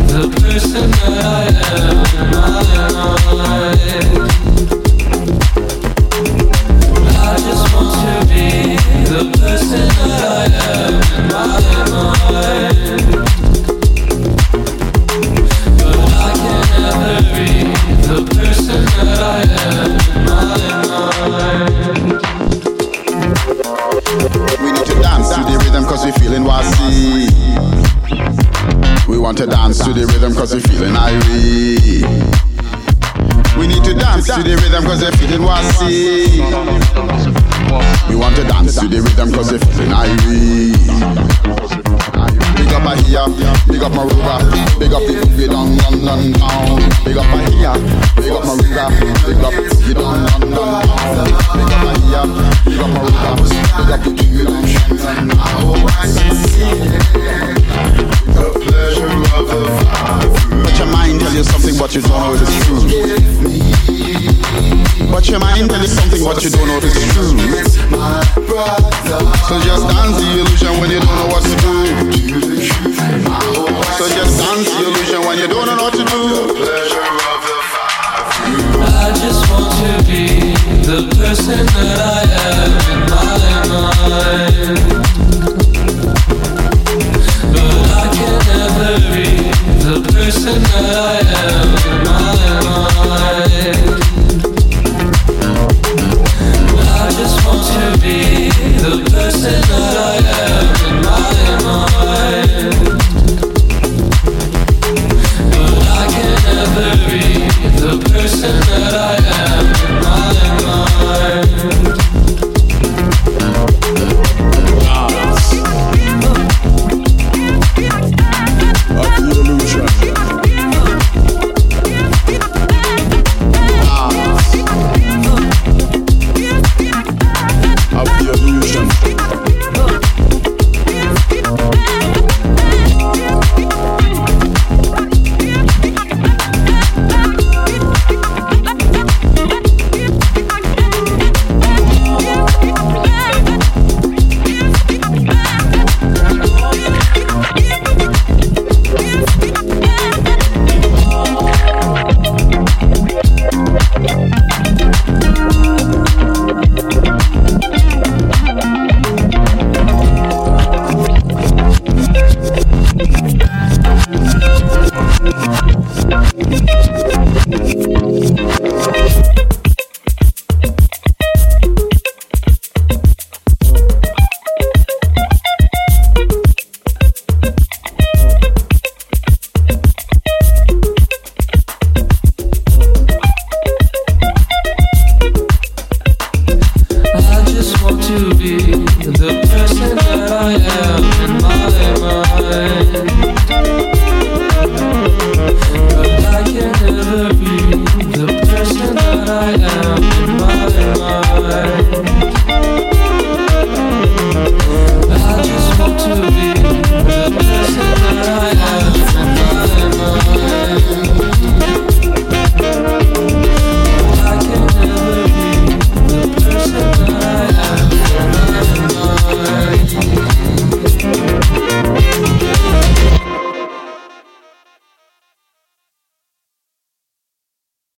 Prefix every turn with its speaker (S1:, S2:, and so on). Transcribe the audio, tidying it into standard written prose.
S1: the person that I am in my mind. I just want to be the person that I am in my mind. But I can never be the person that I am in my mind.
S2: We need to dance to the rhythm cause we feeling wassy. We want to dance to the rhythm cause we feeling irie. We need to dance to the rhythm cause we're feeling wassy. We want to dance to the rhythm cause we're feeling irie. Big up Ahia, big up Maruga, big up the Boogie down, down, down. Big up Ahia, big up Maruga, big up the Boogie down, down, down. Big up Ahia, big up Maruga, big up the Boogie down, down. I hope I succeed. The pleasure of the vibe. But your mind tell you something but you don't know if it's true. But your mind tell you something but you don't know if it's true. So just dance the illusion when you don't know what to do. So just dance the illusion when you don't know what to do.
S1: I just want to be the person that I am in my mind. But I can never be the person that I am.